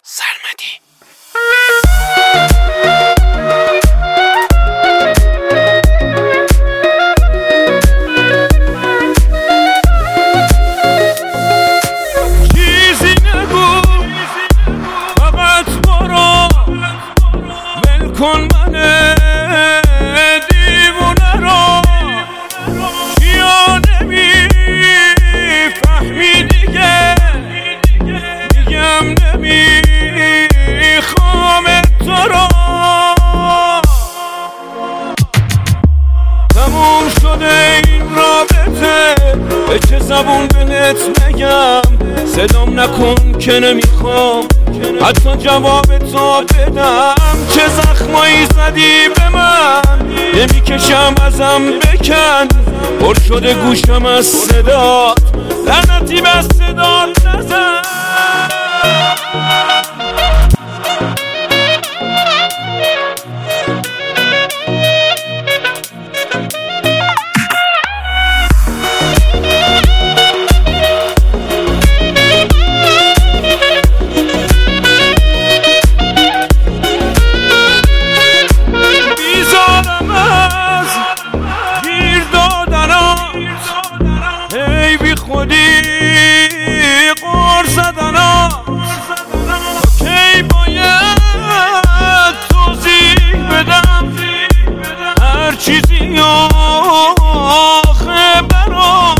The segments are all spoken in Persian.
سرمدی. چیزی نگو فقط برو ول کن من دیوونه رو، چیا نمیفهمی دیگه، میگم نمیخوام تو رو. تموم شده این رابطه، به چه زبون بهت بگم؟ صدام نکن که نمیخوام حتی جواب تو بدم. چه زخمایی زدی به من، نمیکشم ازم بکن. پر شده گوشم از صدات، لعنتی بس صدات نزن. خودی قر زدنات کی باید توضیح بدم هر چیزی آخه برام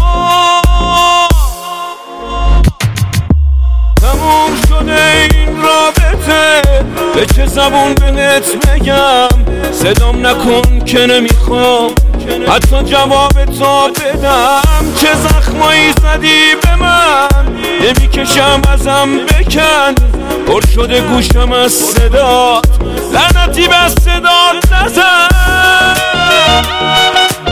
تموم شده این رابطه. به چه زبون بهت بگم؟ صدام نکن که نمیخوام حتی جواب تو بدم. چه زخمایی زدی به من، نمیکشم ازم بکن. پر شده گوشم از صدات، لعنتی بس صدات نزن.